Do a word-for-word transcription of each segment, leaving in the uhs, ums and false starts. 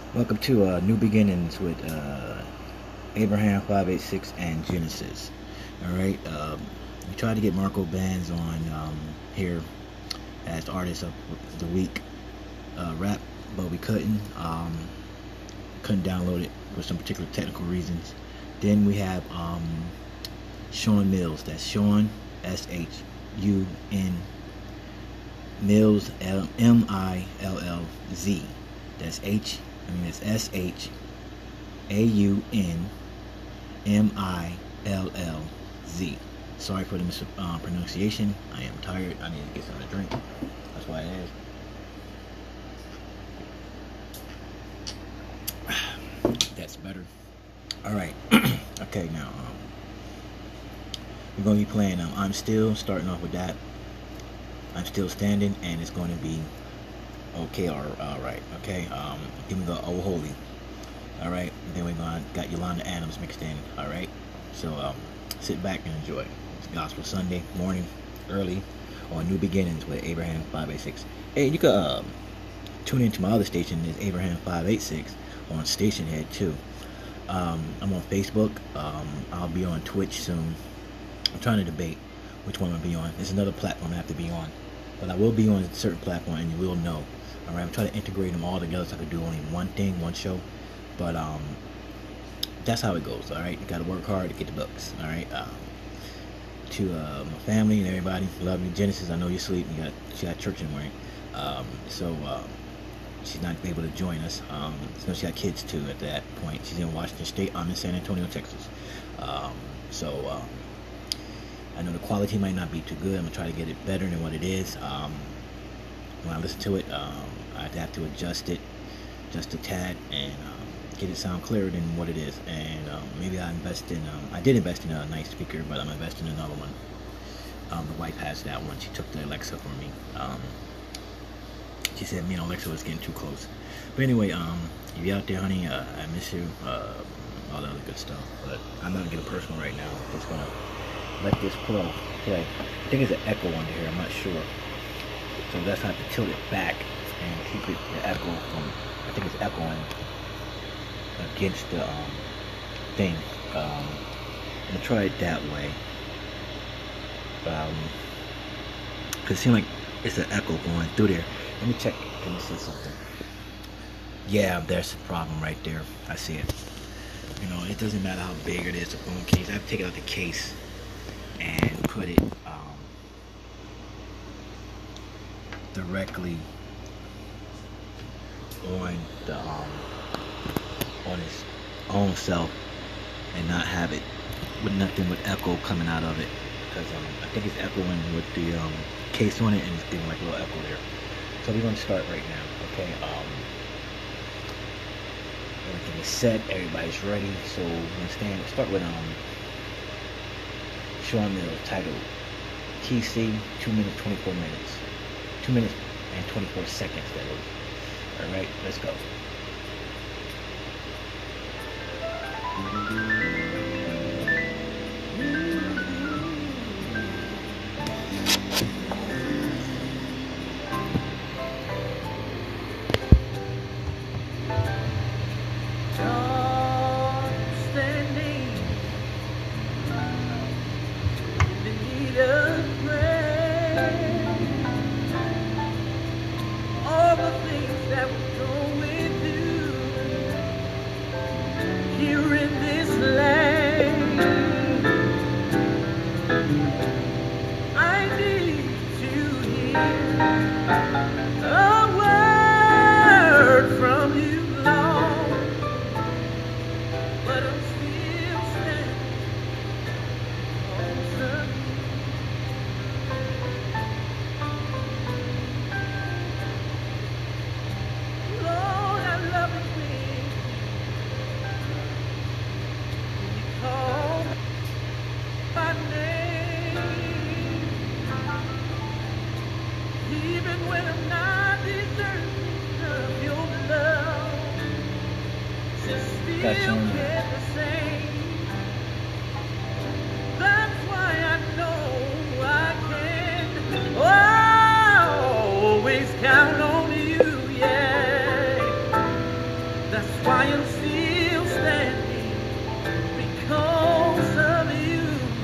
Welcome to uh, New Beginnings with uh, Abraham five eight six and Genesis. All right, um, we tried to get Marco Bands on um, here as Artist of the Week uh, rap, but we couldn't. Um, couldn't download it for some particular technical reasons. Then we have um, Sean Mills. That's Sean S H U N Mills M I L L Z. That's H. I mean, it's S H A U N M I L L Z. Sorry for the mispronunciation. I am tired. I need to get something to drink. That's why it is. That's better. All right. Okay, now um, we're going to be playing um, I'm Still, starting off with that. I'm Still Standing, and it's going to be okay, all right, okay. Um, give me the Oh Holy, all right. And then we got got Yolanda Adams mixed in, all right. So um, sit back and enjoy. It's Gospel Sunday morning, early, on New Beginnings with Abraham five eight six. Hey, you can um, tune into my other station, is Abraham five eight six on Stationhead too. Um, I'm on Facebook. Um, I'll be on Twitch soon. I'm trying to debate which one I'll be on. There's another platform I have to be on, but I will be on a certain platform, and you will know. All right, I'm trying to integrate them all together so I can do only one thing, one show. But um, that's how it goes. All right, you got to work hard to get the books. All right. Um, to uh, my family and everybody, love you, Genesis. I know you're sleeping. You got she got church in the morning, um, so uh, she's not able to join us. Um, so she got kids too. At that point, she's in Washington State. I'm in San Antonio, Texas. Um, so um, I know the quality might not be too good. I'm gonna try to get it better than what it is. Um, when I listen to it, um, I'd have to adjust it just a tad and um, get it sound clearer than what it is. And um, maybe I invest in, um, I did invest in a nice speaker, but I'm investing in another one. Um, the wife has that one. She took the Alexa from me. Um, she said me and Alexa was getting too close. But anyway, um, if you're out there, honey, uh, I miss you. Uh, all that other good stuff. But I'm not gonna get personal right now. I'm just gonna let this flow play. I think it's an echo under here. I'm not sure. So that's how I have to tilt it back and keep it the echo from, I think it's echoing against the um, thing. Um, I'm gonna try it that way. Um, Cause it seems like it's an echo going through there. Let me check. Can you see something? Yeah, there's the problem right there. I see it. You know, it doesn't matter how big it is, the phone case. I have to take out the case and put it um, directly on the um, on its own self and not have it with nothing with echo coming out of it, because um, I think it's echoing with the um, case on it, and it's giving like a little echo there. So we're going to start right now. Okay, um, everything is set, everybody's ready. So we're going to stand, start with um, Sean Mills, titled Key C, two minutes twenty-four minutes, two minutes and twenty-four seconds. That is. All right, let's go. That's on there. That's why I know I can always count on you, yeah. That's why I'm still standing, because of you.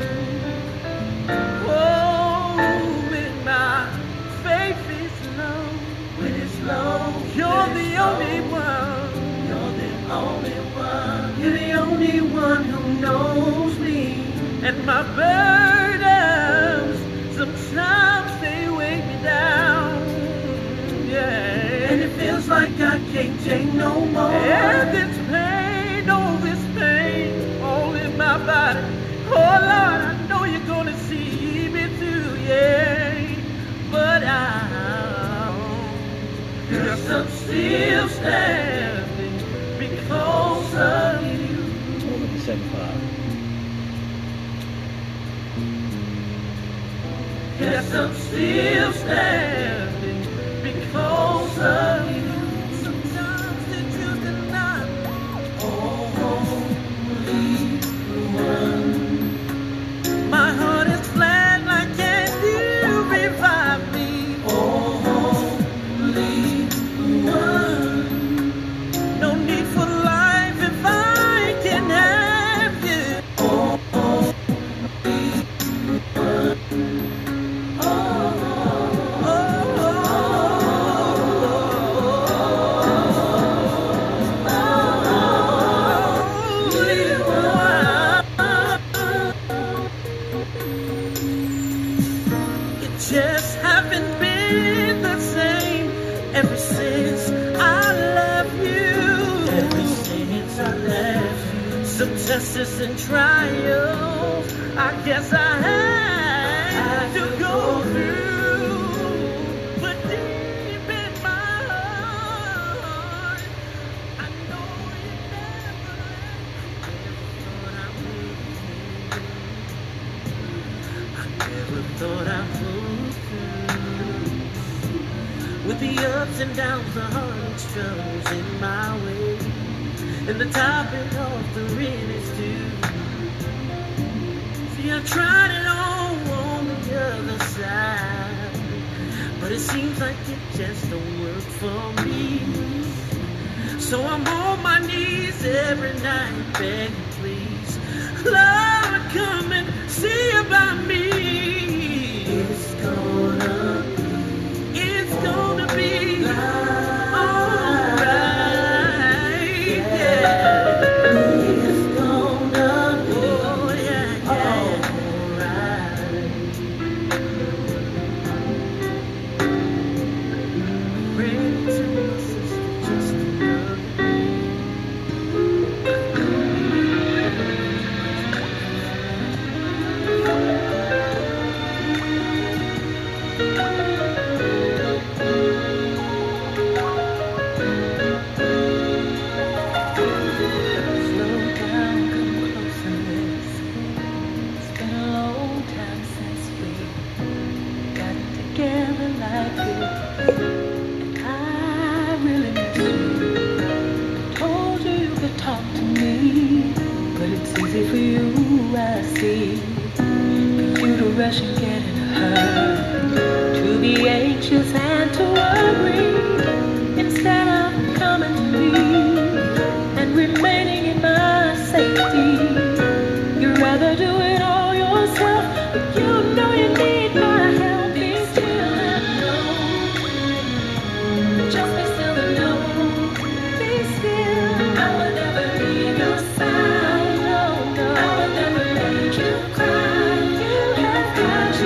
Oh, when my faith is low, when it's low, you're the only one. You're the only one. You're the only one who knows me. And my burdens, sometimes they weigh me down. Yeah. And it feels like I can't take no more. And this pain, oh, this pain, all in my body. Oh, Lord, I know you're gonna see me through, yeah. But I'm, yes, I'm still standing because of you. seven five. Yes, I'm still standing because of you. Sometimes that you deny me. Only one. My heart is flat, like can you revive me? Only one. No need for life if I can have you. Just haven't been the same ever since I left you. Ever since I left you. Some tests and trials, I guess I had to go through. But deep in my heart, I know you never never thought I would. With the ups and downs, the hard struggles in my way, and the topping off the realest too. See, I tried it all on the other side, but it seems like it just don't work for me. So I'm on my knees every night begging, please, Lord, come and see about me. It's gonna It's gonna be alright, yeah. It's gonna be, oh, yeah, yeah. Alright. Pray to my sister just to love me. Rush and get in a hurry, to be anxious and to worry, instead of coming to me and remaining in my safety. You'd rather do it all yourself, but you know you need my help. Be still and know, just be still and know, be still. I will never leave your side, no, no, I will never make you cry. Got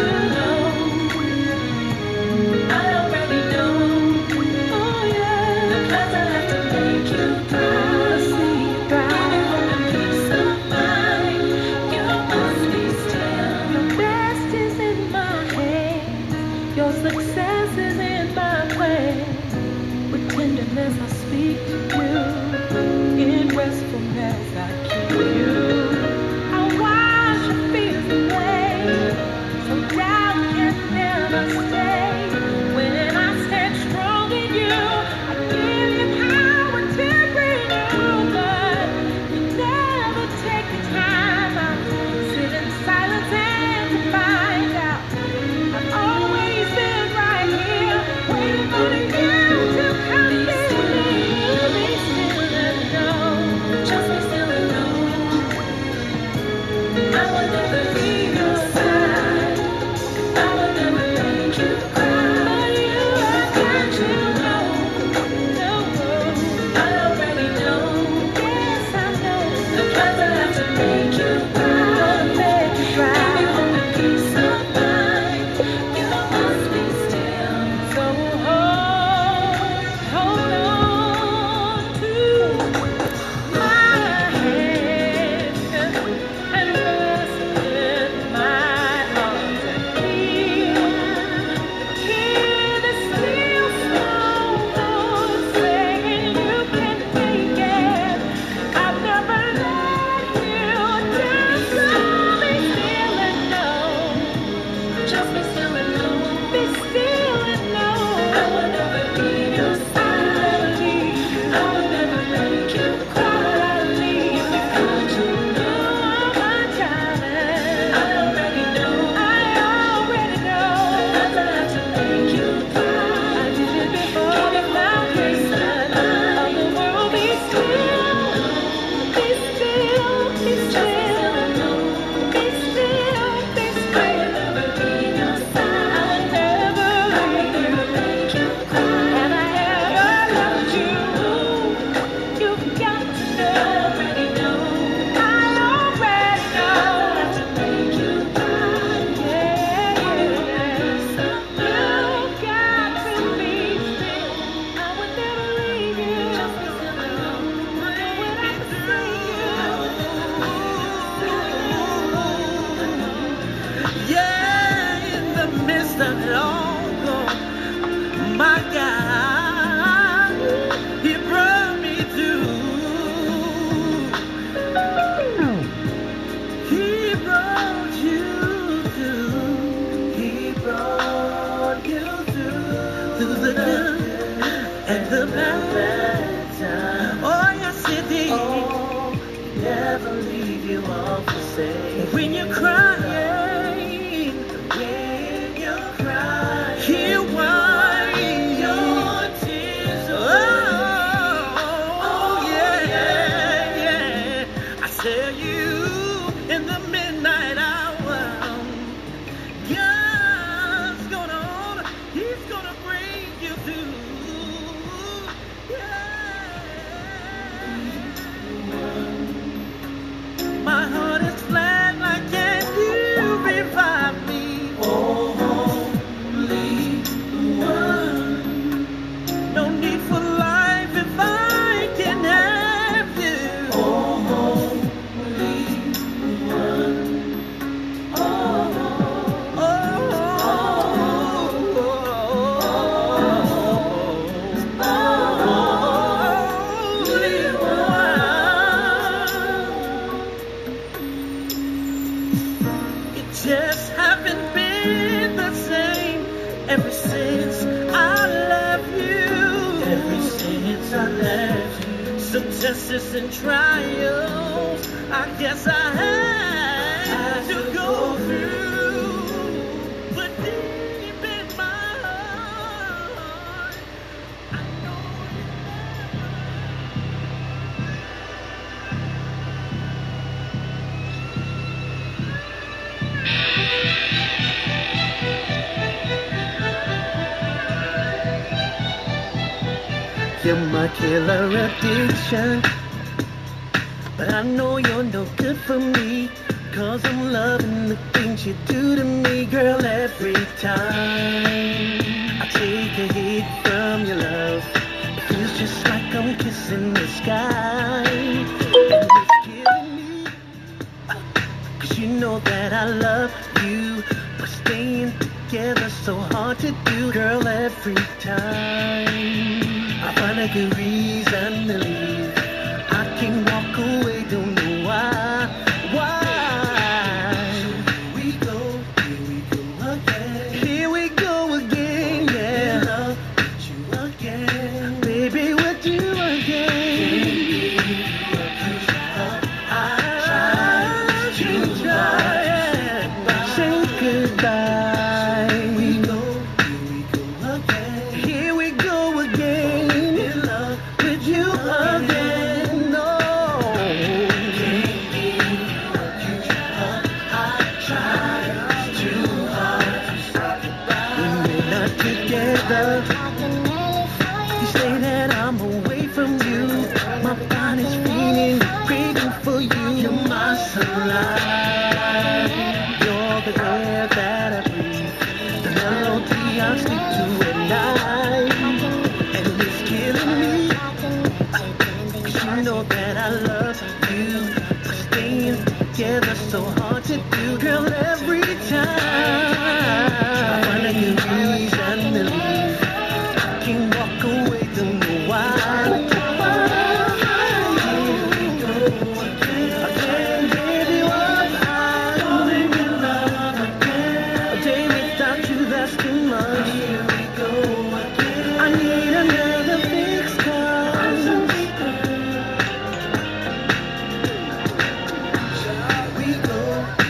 that time. Oh, yes, it did. Oh, never leave you or forsake. When you're crying, when you're crying, He'll wipe your tears away. Oh, oh, yeah, yeah. I tell you, in the midnight hour, God's gonna, He's gonna bring you through. My heart is flat, like can you revive me? Oh, holy one. No need for life if I can have you. Oh, holy one. Oh, oh, oh, oh, oh, holy one. Just haven't been the same ever since I left you. Ever since I left you. Some tests and trials I guess I had to go through. But deep in my heart, I know you're my killer addiction, but I know you're no good for me, 'cause I'm loving the things you do to me, girl. Every time I take a hit from your love, it feels just like I'm kissing the sky. And it's killing me, 'cause you know that I love you, but staying together so hard to do, girl. Every time I find a good reason to leave, I can walk away, don't know why, why. Here we go, here we go again. Here we go again, yeah. Love with you again, baby, with you again. I should try and say goodbye. You say that I'm away from you, my body's feeling, craving for you. You're my sunlight, you're the air that I breathe, the melody I sleep to at night. And it's killing me, 'cause you know that I love you, but staying together so hard to do, girl. Every time I find a new reason to leave, I can walk away, don't know why. Again, baby, what I'm in love again. A day without you, that's too much. Here we go again. I need another fix, 'cause we go,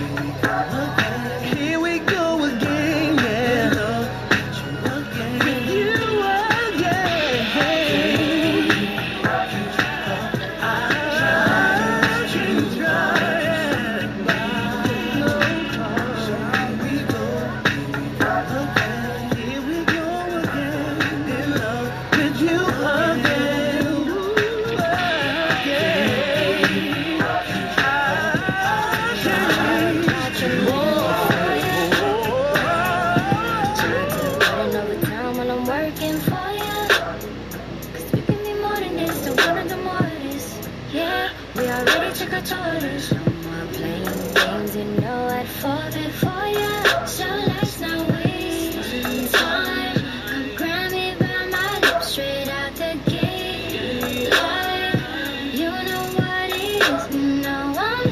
here we go again, yeah. With you again. I should try and we go again. Here we go again, in love with you again. Ooh, again. I changed you. When I'm working for you, 'cause we can be more than this, so one of the more this. Yeah, we already took our charters. No more playing games, you know I'd fall there for you. So let's not waste time. Come grab me by my lips straight out the gate. Like, you know what it is, you know I'm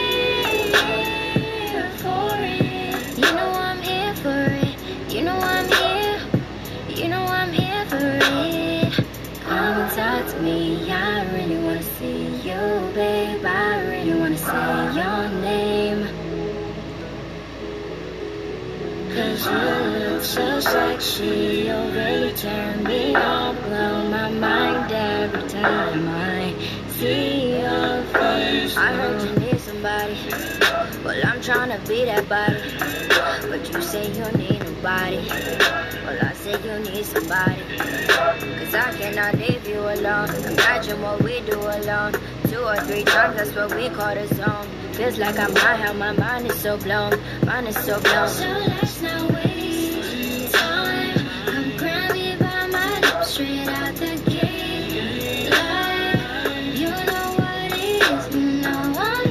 here for it. You know I'm here for it. You know I'm here. You know I'm here for it. I'm talk to me. I really wanna see you, babe. I really wanna say your name. Cause you look so sexy, you really turn me on, blow my mind every time I see your face. I heard you need somebody, well I'm tryna be that body, but you say you need nobody, well I say you need somebody. Cause I cannot leave you alone, imagine what we do alone. Two or three times, that's what we call the zone. Feels like I'm high, how my mind is so blown, mind is so blown. So let's not waste time, come grab me by my lips straight out the gate. Like, you know what it is, you know I'm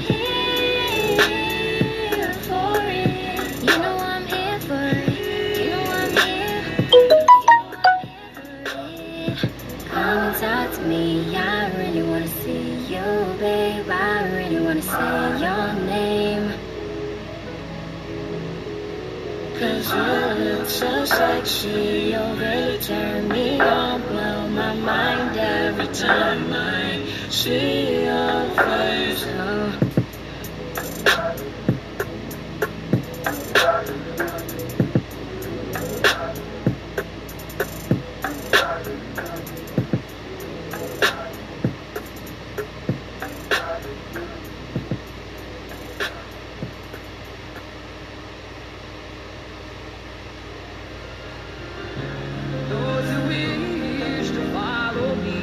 here for it. You know I'm here for it, you know I'm here, you know I'm here for it. Come and talk to me, I really wanna see you, babe. I really wanna say your name. Cause you look so sexy, you really turn me on, blow my mind every time I see your face. Oh. Those who wish to follow me,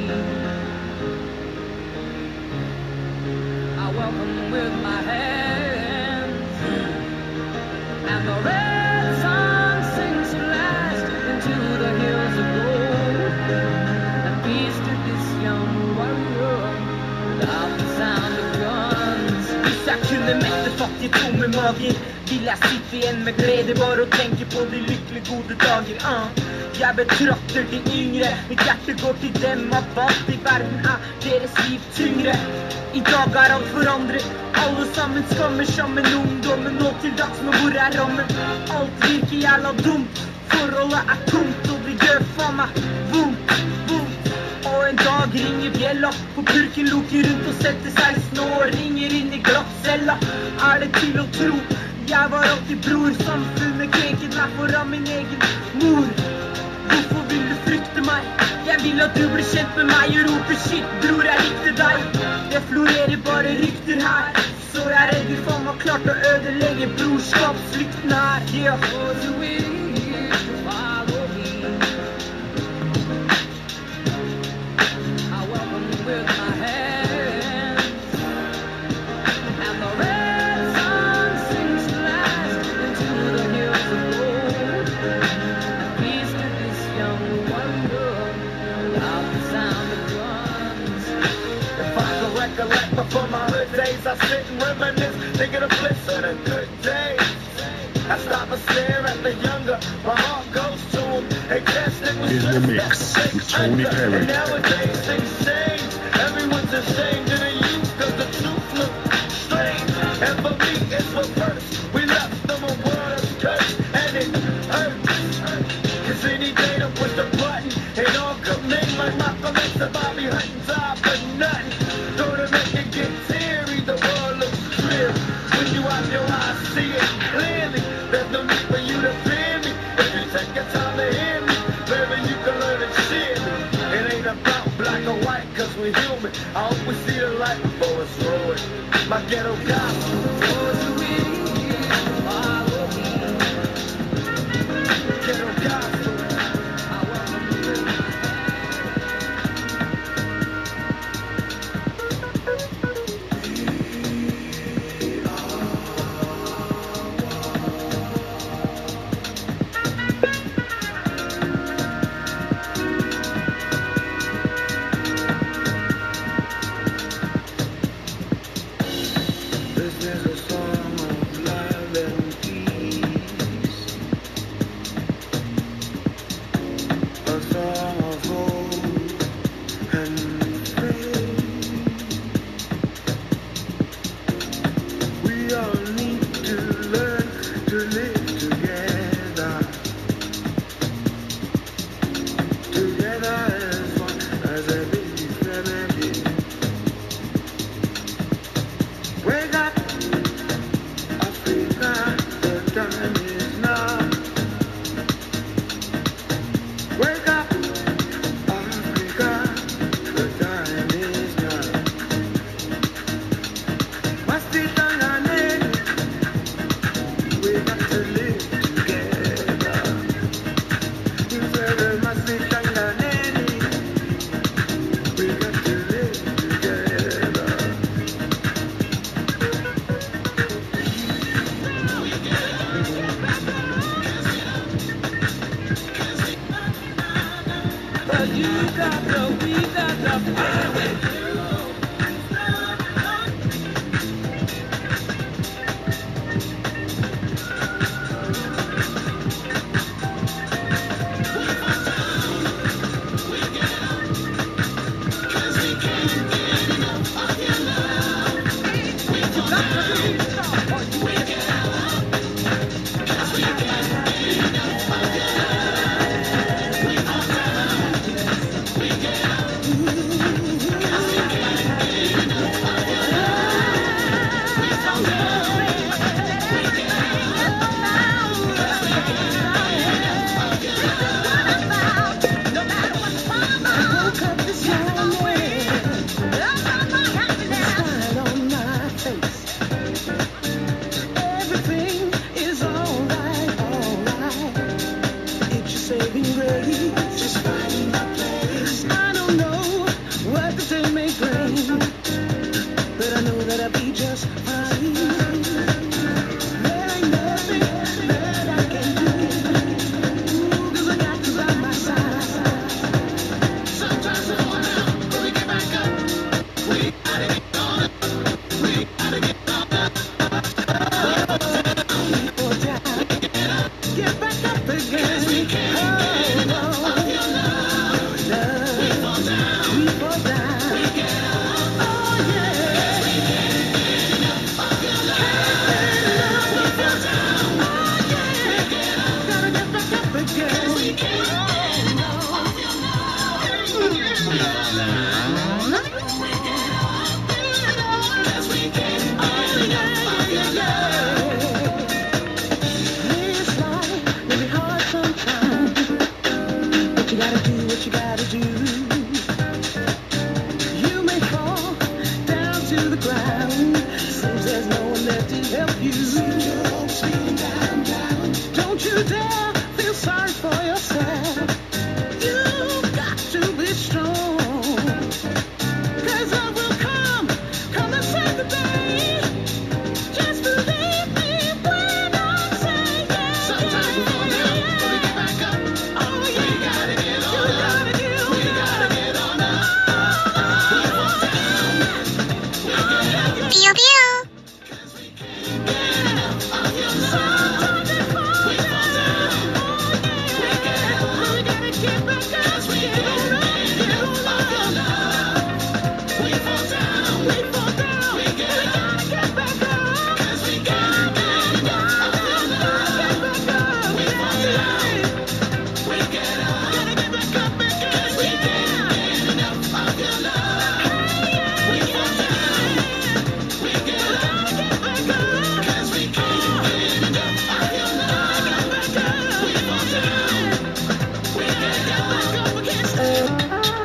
I welcome them with my hands. And the red sun sinks at last into the hills of gold. And peace to this young warrior without the sound of guns. Hvis jeg kunne mette fattige tomme mager, vil jeg sitte igjen med glede bare å tenke på de lykkelig gode dager. uh. Jeg betrakter de yngre, mitt hjerte går til dem. Av alt i verden er deres liv tyngre. I dag er alt forandret, alle sammen skammer sammen ungdommen. Nå til dags, men hvor er rammen? Alt virker jævla dumt, forholdet er tomt, og det gjør faen meg vondt, vondt. Og en dag ringer bjella, for purken luker rundt og setter seksten år, ringer inn i glattcella. Er det til å tro? Jeg var alltid bror, samfunnet krenket meg for av min egen mor. Hvorfor vil du frykte meg? Jeg vil at du blir kjent med meg og roper shit, bror, jeg likte deg. Det florerer bare rykter her, så jeg er redd vi faen meg klart å ødelegge brorskapslykten her. Yeah. Those who wish to follow me, I welcome them with my hands. And the red sun sinks at last into the hills of gold. And peace to this young wonder without the sound of guns. If I could recollect before my hood days, I sit and reminisce, thinking of bliss of the good days. I stop and stare at the younger, my heart goes to him, and guess it was In the just mix that with Tony anger. Perry. And nowadays things change, everyone's ashamed of the youth, cause the truth looks strange. And for me it's reverse, we left them a world of curse, and it hurts. Cause any day to push the button, and all good men like Malcolm X and Bobby Hutton die for nothing. Don't it make it get teary, the world looks clear. When you out your eyes see it clearly, there's no need for you to fear me. If you take your time to hear me, baby, you can learn and share me. It ain't about black or white, cause we're human. I hope we see the light before it's ruined. My ghetto gospel. Those who wish to follow me, Ghetto gospel. I welcome them with my hands. This is a song just fine. There ain't nothing that I can do. Ooh, 'cause I got you by my side. Sometimes we fall down, but we get back up. We gotta get on up. We gotta get on up. We fall down, get back up again. 'Cause we can't get enough of your love. Love. We fall down, we fall down. We get up. Oh yeah. 'Cause we can't get enough of your love. We fall down. Oh yeah. We get up. Gotta get back up again. 'Cause we can't get enough of your love. We fall down. We get up. 'Cause we can't get enough of your love. This life may be hard sometimes, but you gotta do what you gotta do. You may fall down to the ground. Seems there's no one there to help you. Down, down. Don't you dare feel sorry for yourself. You've got to be strong. 'Cause love will come, come and save the day. Just believe me when I say yeah. Sometimes we fall down, but we get back up. Oh yeah. We gotta get on up. Gotta get on we up. Gotta get on up. We fall down. We get up. Pew pew. 'Cause we can't get enough of your love. We fall down. We get up. We gotta get back up. 'Cause we can't get enough of your love. We fall down. We fall down. We get up. We gotta get back up. 'Cause we can't get enough of your love. Get back up. We fall down. We get up. Gotta get back up again. 'Cause we can't get enough of your love. We fall down. We get up. Gotta get back up. 'Cause we can't get enough of your love. Get back up. We fall down. We gotta get back up again.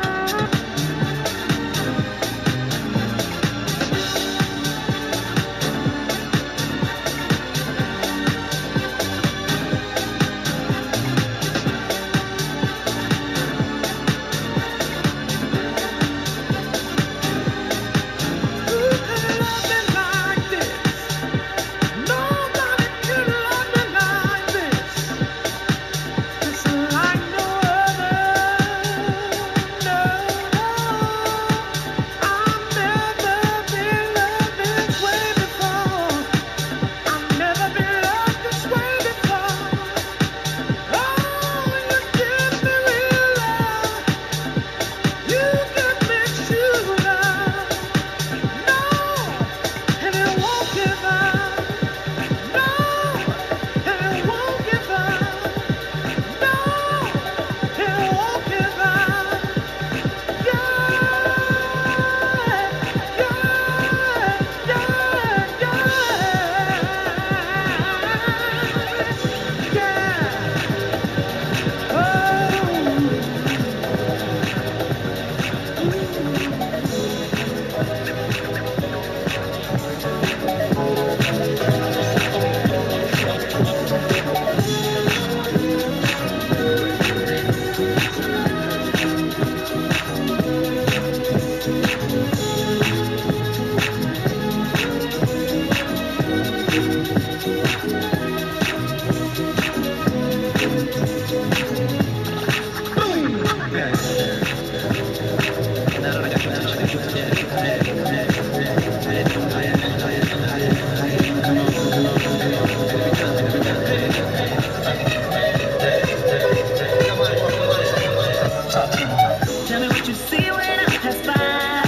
Tell me what you see when I pass by.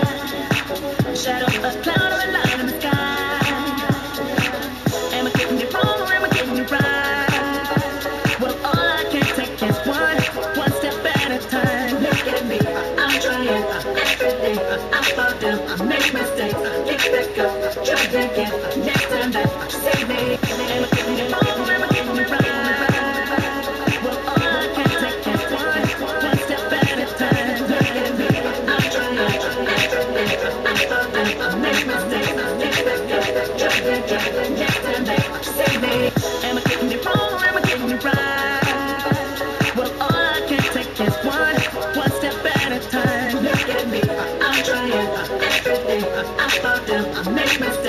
Shadow, a cloud, or a line in the sky. Am I getting it wrong or am I getting it right? Well, all I can take is one, one step at a time. Look at me, I'm trying every day. I fall down, I make mistakes. Get back up, try again. Next time that save me. Am I getting it wrong or am I getting it right? Well, all I can take is one, one step at a time. Look at me, I'm trying every day. I fall down, I make mistakes. Get back up, try again. Next time that save me. Am I getting it wrong or am I getting it right? Well, all I can take is one, one step at a time. Look at me, I'm trying every day. I fall down, I make mistakes.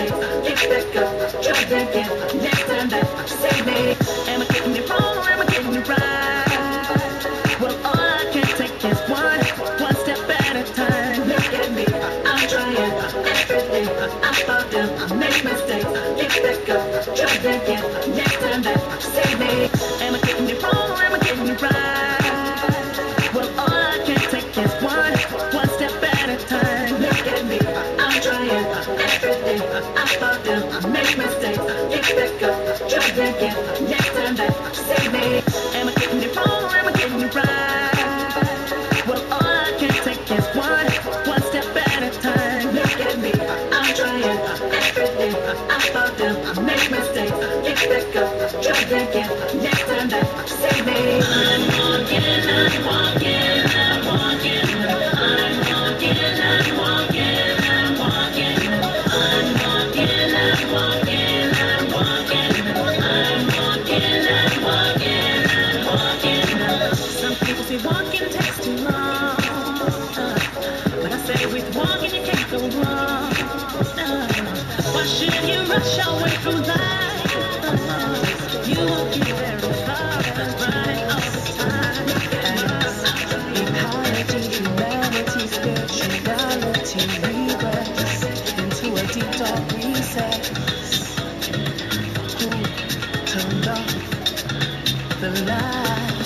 back up, try again. Next time that save me. Am I getting it wrong or am I getting it right? Well, all I can take is one, one step at a time. Look at me, I'm trying everything. I fall down, I make mistakes. Get back up, try again. Next time that save me. Am I getting it wrong or am I getting it right? Well, all I can take is one, one step at a time. Look at me, I'm trying everything. I fall down, I make mistakes. Get back up, try again. Next time that save me. Am I getting it wrong or am I getting it right? Well, all I can take is one, one step at a time. Look at me, I'm trying everything. I fall down, I make mistakes. Get back up, try again. Next time that save me. I'm walking, I'm walking, I'm walking. I'm walking, I'm walking, I'm walking. I'm walking, I'm walking, I'm walking. I'm walking, I'm walking, I'm walking. Some people say walking takes too long, uh, but I say with walking you can't go wrong. Uh, why should you rush away from life? Uh, you won't get very far, running all the time. Ecology, humanity, spirituality, regress into a deep dark recess. Who turned off the light?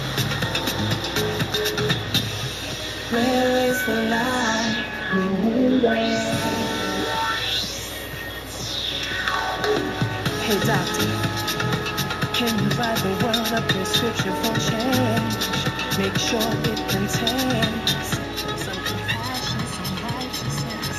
Where is the light? Hey doctor, can you write the world a prescription for change? Make sure it contains some compassion, some righteousness,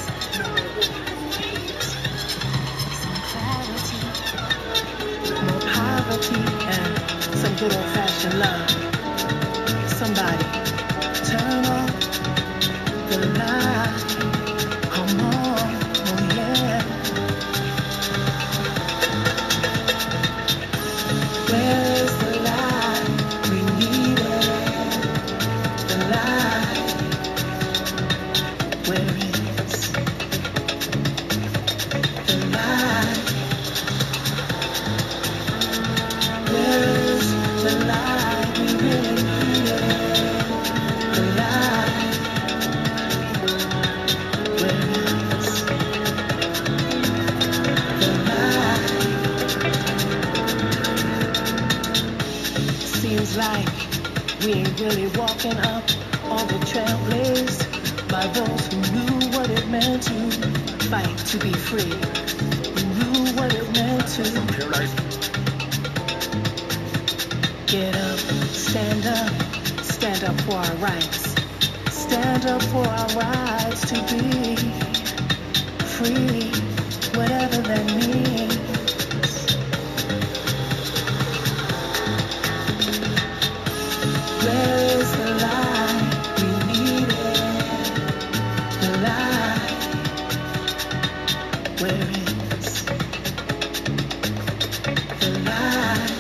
some clarity, more poverty, and some good old-fashioned love. Somebody turn off the light. Come on, oh yeah. Where is the light? We need it. The light. Where is the light? Where is the light? We really need it. The light. Where is the light? Seems like we ain't really walking up on the trail blazed by those who knew what it meant to fight to be free. Who knew what it meant to get up, stand up, stand up for our rights. Stand up for our rights to be free, whatever that means. Where is the light? We need it. The light. Where is the light?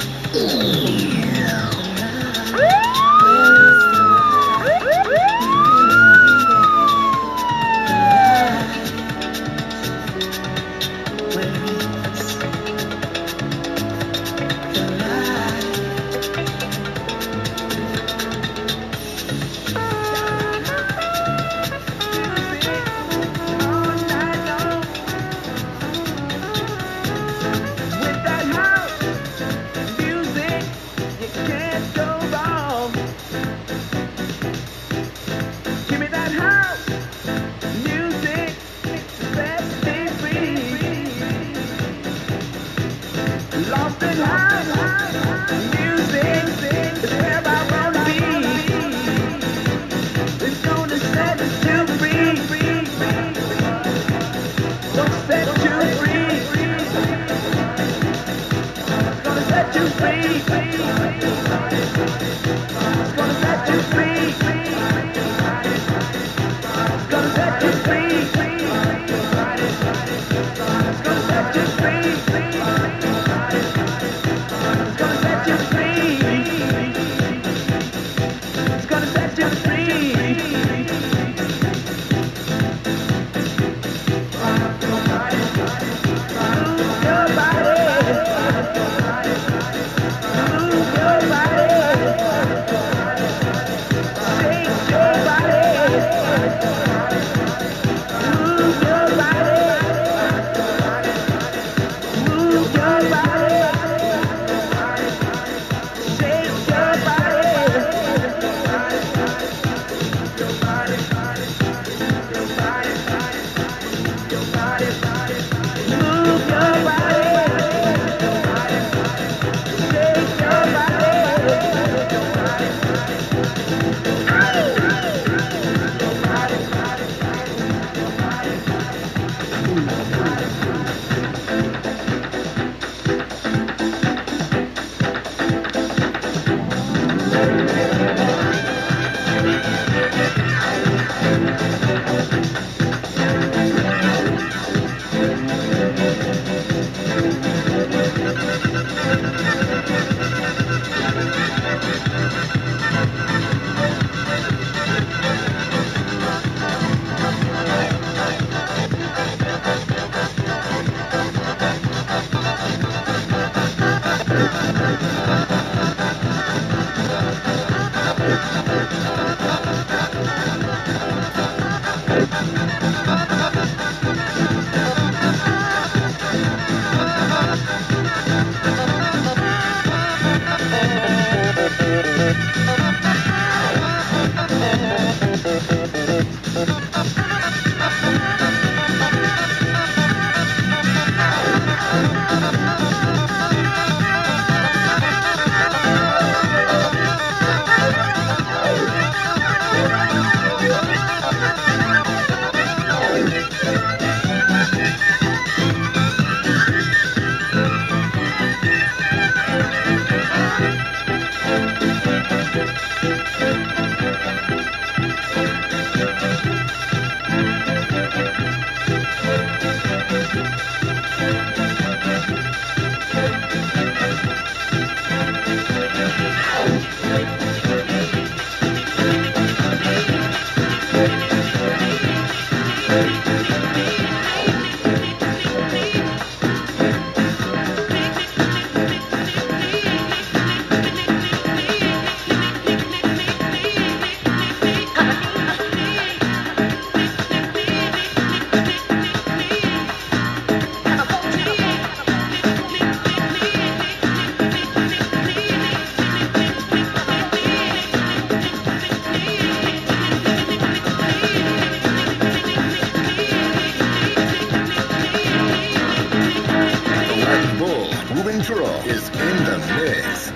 Is in the mix.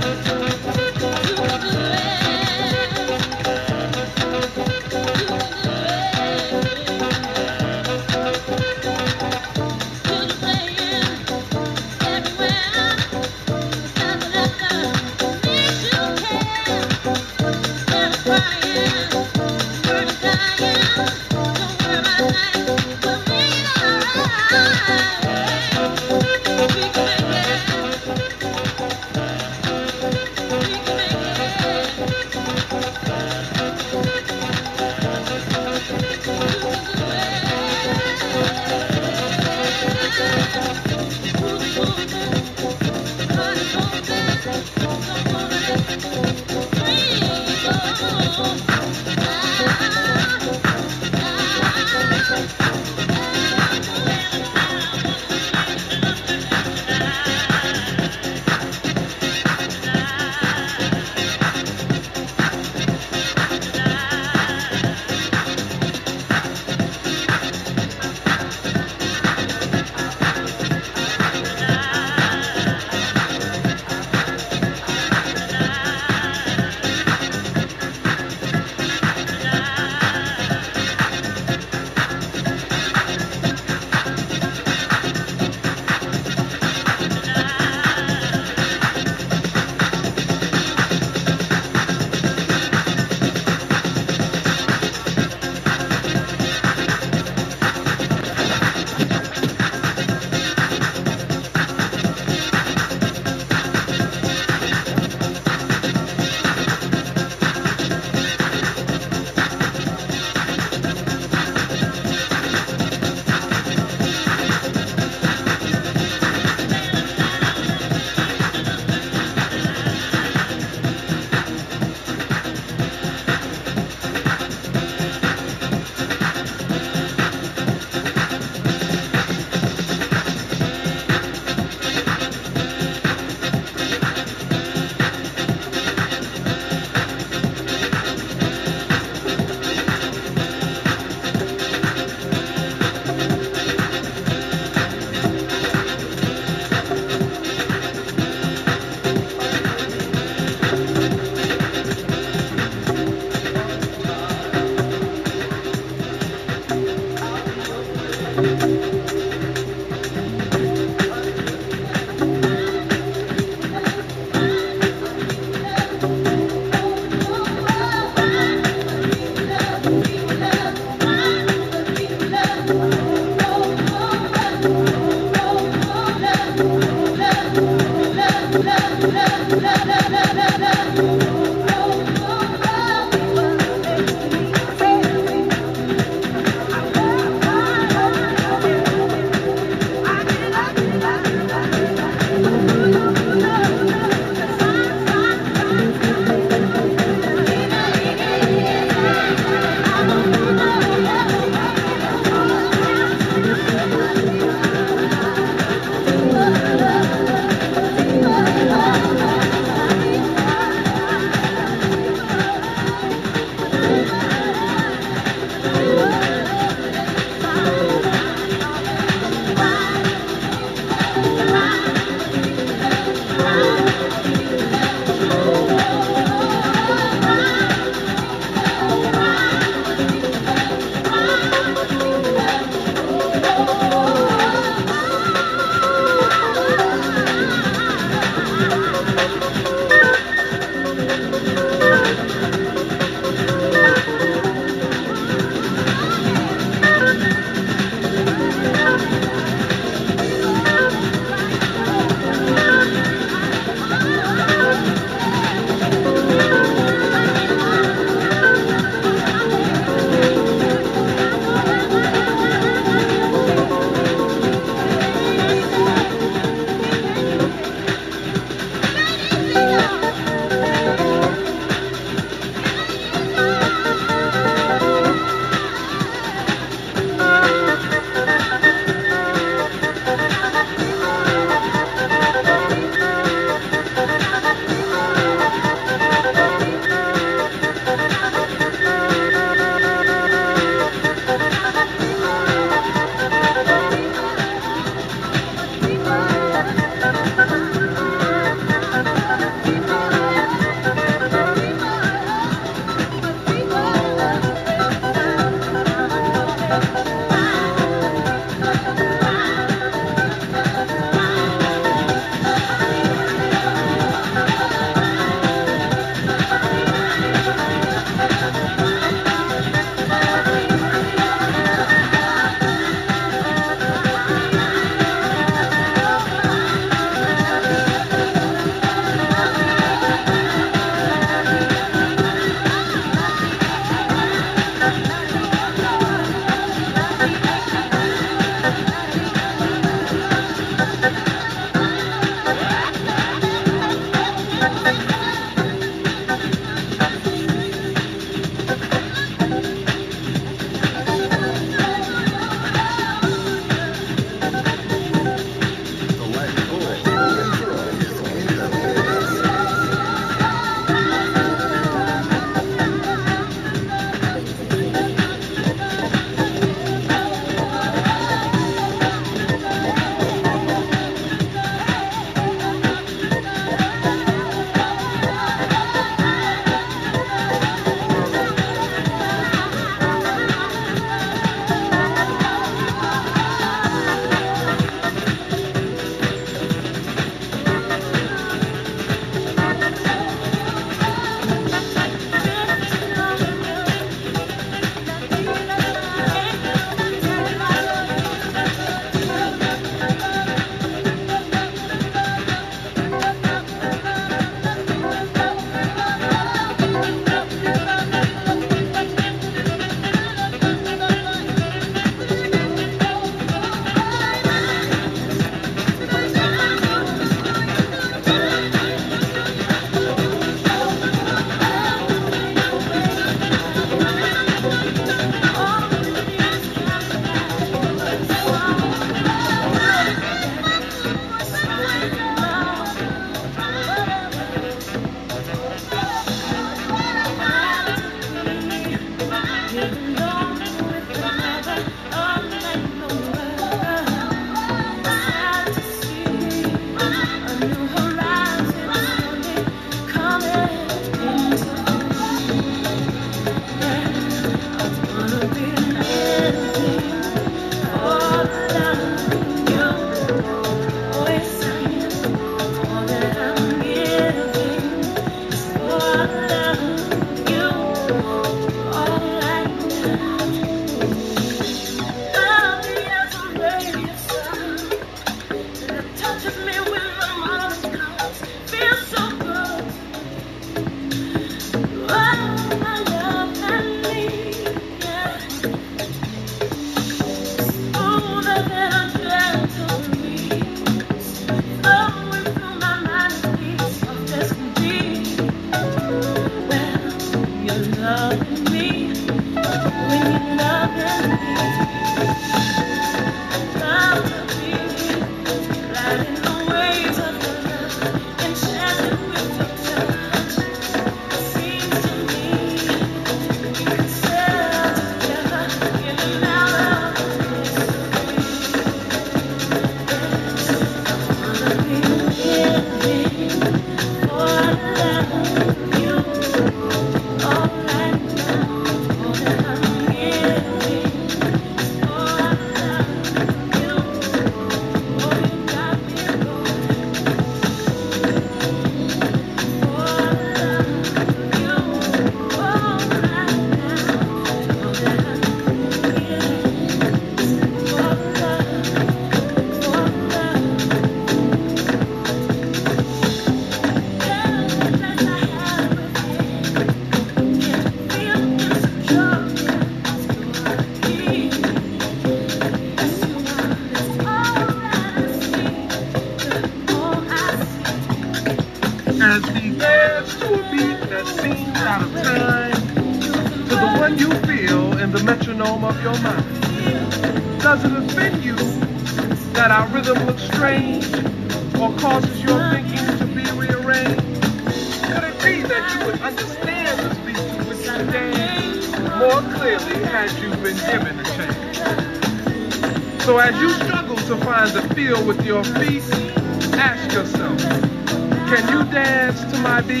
As we dance to a beat that seems out of time, to the one you feel in the metronome of your mind. Does it offend you that our rhythm looks strange or causes your thinking to be rearranged? Could it be that you would understand this beat to which you dance more clearly had you been given a chance? So as you struggle to find the feel with your feet, ask yourself, can you dance to my beat?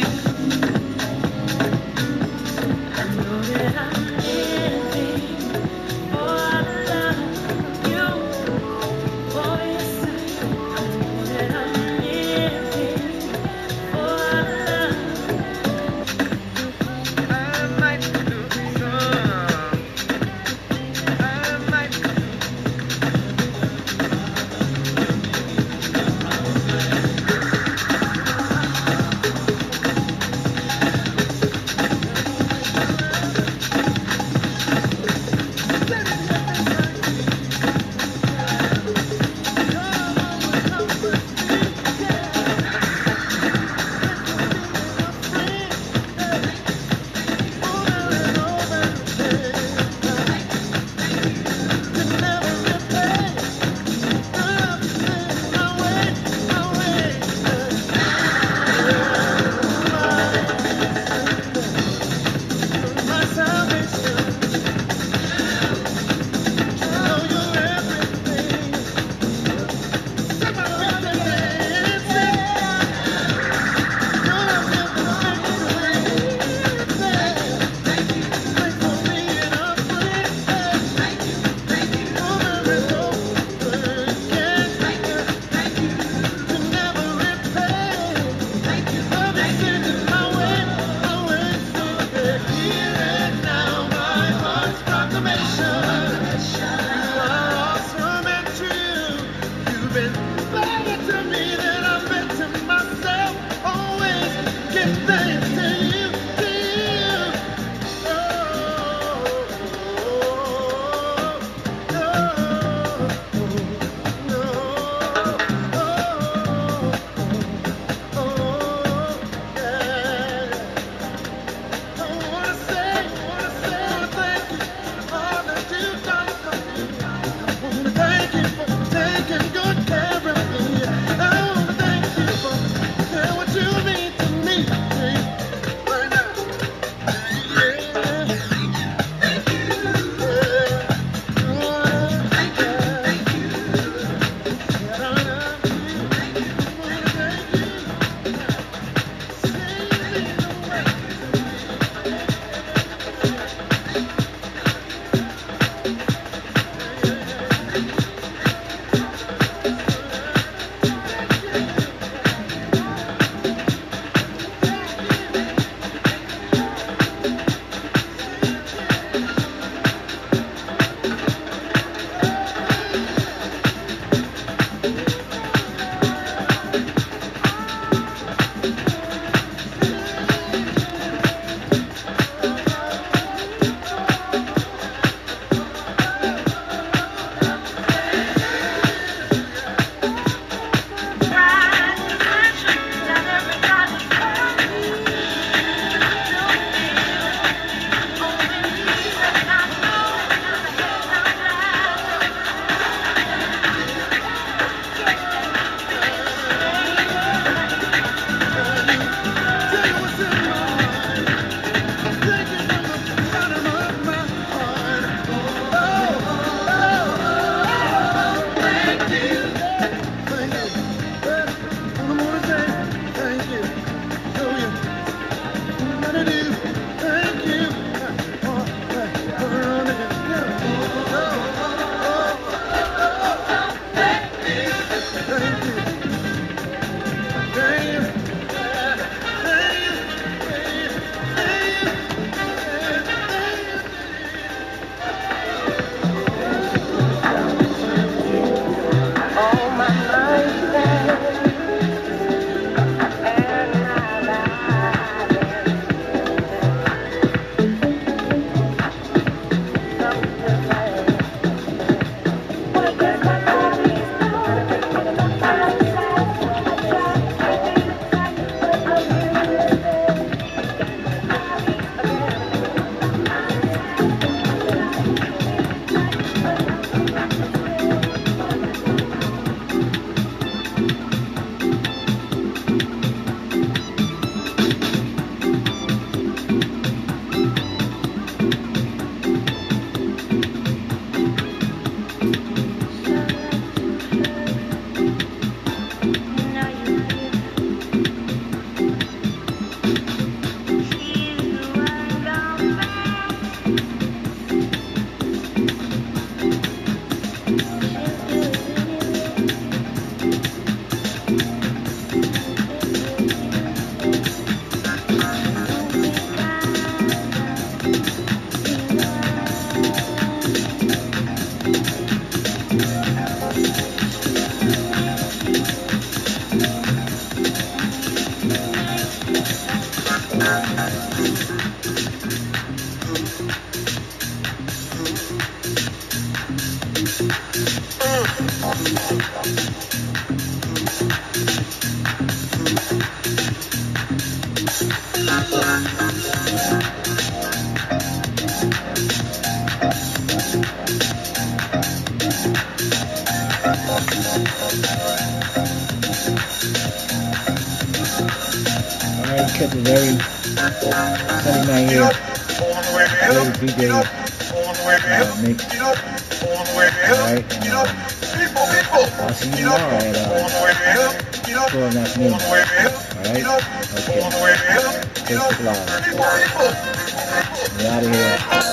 Alright, kept it very sunny man here. Very D J uh, mix. Alright, and um, I'll see you tomorrow at uh, four in the afternoon. Alright? Okay. Facebook Live. We're out of here.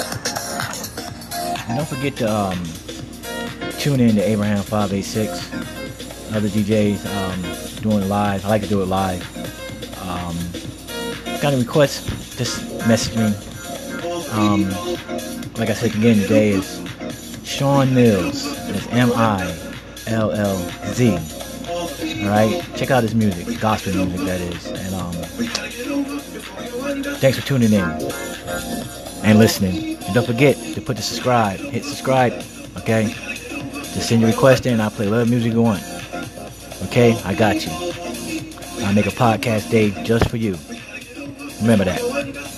And don't forget to um, tune in to Abraham five eight six. Other D Js um, doing it live. I like to do it live. Um, got any requests? Just message me. Um, like I said again today is Sean Mills. It's M I L L Z. Alright? Check out his music. Gospel music, that is. And um, thanks for tuning in and listening. And don't forget to put the subscribe. Hit subscribe. Okay? Just send your request in and I'll play whatever music you want. Okay? I got you. I'll make a podcast day just for you. Remember that.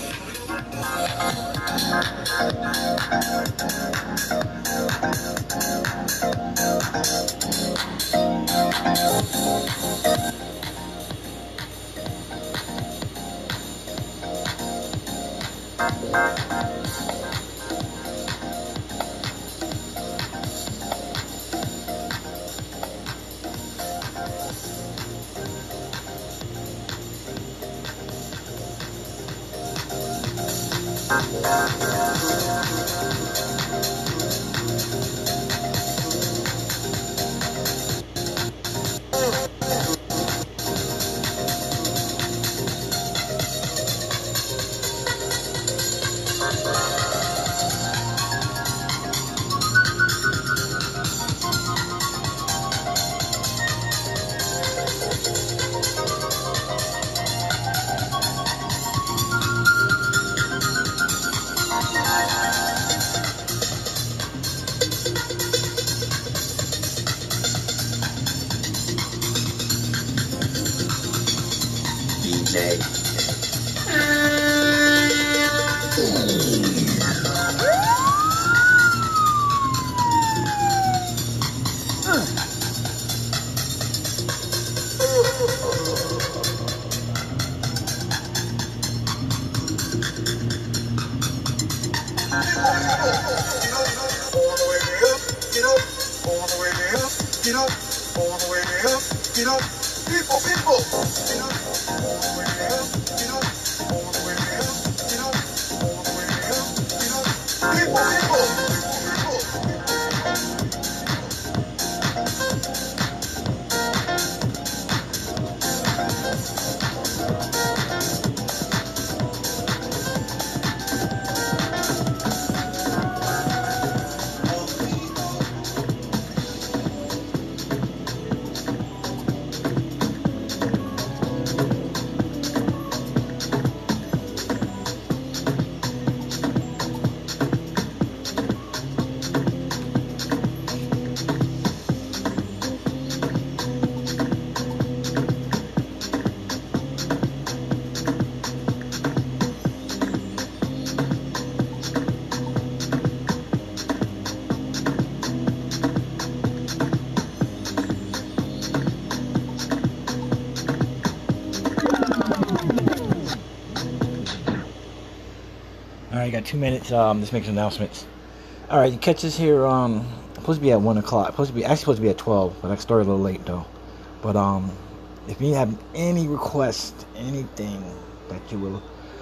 Alright, got two minutes. Um, just making announcements. Alright, you catch us here. Um, supposed to be at one o'clock. Supposed to be actually supposed to be at twelve, but I started a little late though. But um, if you have any requests, anything that you would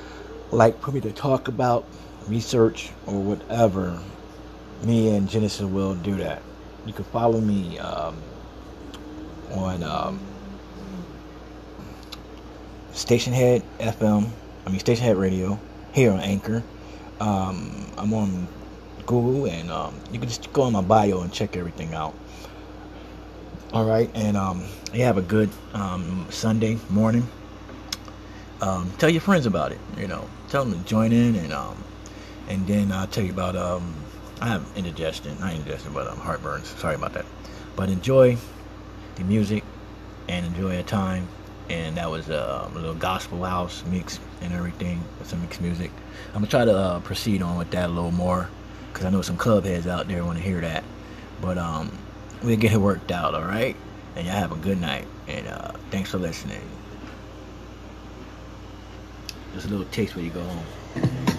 like for me to talk about, research or whatever, me and Genesis will do that. You can follow me um, on um, Stationhead F M. I mean Stationhead Radio here on Anchor. Um, I'm on Google, and um, you can just go on my bio and check everything out. All right, and um, you have a good um, Sunday morning. um, tell your friends about it. You know, tell them to join in, and um, and then I'll tell you about um, I have indigestion, not indigestion, but um, heartburns. Sorry about that. But enjoy the music and enjoy your time. And that was uh, a little gospel house mix and everything with some mixed music. I'm gonna try to uh, proceed on with that a little more, because I know some club heads out there want to hear that. But um, we'll get it worked out, all right? And y'all have a good night. And uh, thanks for listening. Just a little taste where you go home.